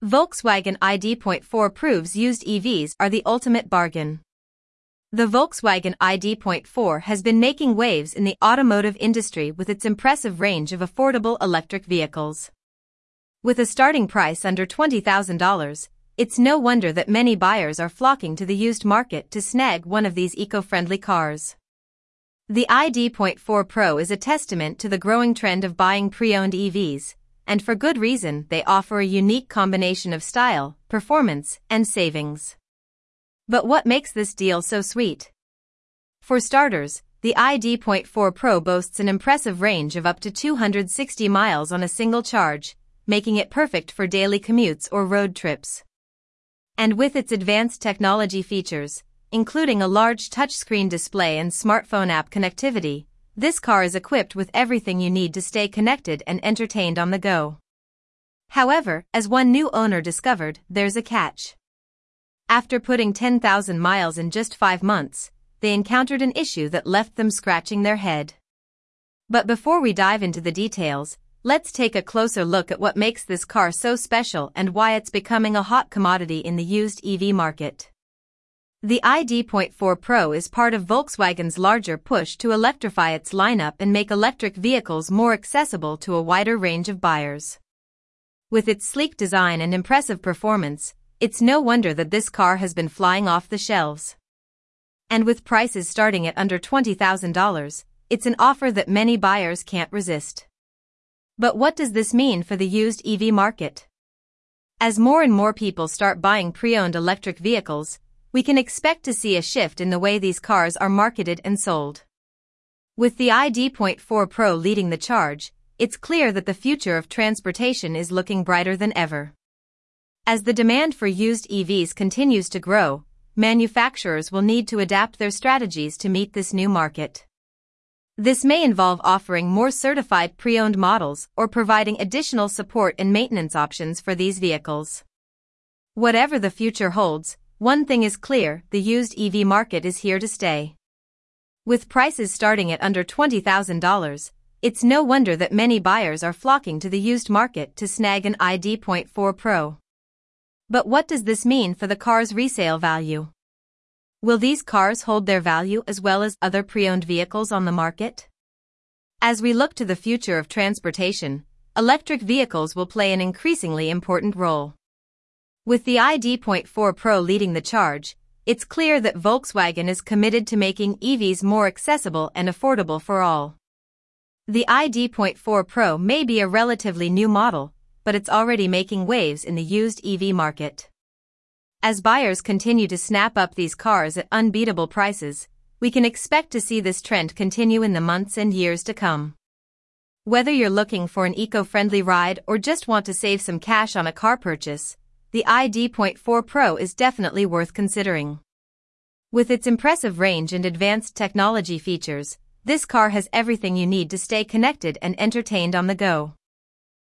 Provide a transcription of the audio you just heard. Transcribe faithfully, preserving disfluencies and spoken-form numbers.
Volkswagen I D four proves used E Vs are the ultimate bargain. The Volkswagen I D four has been making waves in the automotive industry with its impressive range of affordable electric vehicles. With a starting price under twenty thousand dollars, it's no wonder that many buyers are flocking to the used market to snag one of these eco-friendly cars. The I D four Pro is a testament to the growing trend of buying pre-owned E Vs, and for good reason. They offer a unique combination of style, performance, and savings. But what makes this deal so sweet? For starters, the I D four Pro boasts an impressive range of up to two hundred sixty miles on a single charge, making it perfect for daily commutes or road trips. And with its advanced technology features, including a large touchscreen display and smartphone app connectivity, this car is equipped with everything you need to stay connected and entertained on the go. However, as one new owner discovered, there's a catch. After putting ten thousand miles in just five months, they encountered an issue that left them scratching their head. But before we dive into the details, let's take a closer look at what makes this car so special and why it's becoming a hot commodity in the used E V market. The I D four Pro is part of Volkswagen's larger push to electrify its lineup and make electric vehicles more accessible to a wider range of buyers. With its sleek design and impressive performance, it's no wonder that this car has been flying off the shelves. And with prices starting at under twenty thousand dollars, it's an offer that many buyers can't resist. But what does this mean for the used E V market? As more and more people start buying pre-owned electric vehicles, we can expect to see a shift in the way these cars are marketed and sold. With the I D four Pro leading the charge, it's clear that the future of transportation is looking brighter than ever. As the demand for used E Vs continues to grow, manufacturers will need to adapt their strategies to meet this new market. This may involve offering more certified pre-owned models or providing additional support and maintenance options for these vehicles. Whatever the future holds, one thing is clear: the used E V market is here to stay. With prices starting at under twenty thousand dollars, it's no wonder that many buyers are flocking to the used market to snag an I D four Pro. But what does this mean for the car's resale value? Will these cars hold their value as well as other pre-owned vehicles on the market? As we look to the future of transportation, electric vehicles will play an increasingly important role. With the I D four Pro leading the charge, it's clear that Volkswagen is committed to making E Vs more accessible and affordable for all. The I D four Pro may be a relatively new model, but it's already making waves in the used E V market. As buyers continue to snap up these cars at unbeatable prices, we can expect to see this trend continue in the months and years to come. Whether you're looking for an eco-friendly ride or just want to save some cash on a car purchase, the I D four Pro is definitely worth considering. With its impressive range and advanced technology features, this car has everything you need to stay connected and entertained on the go.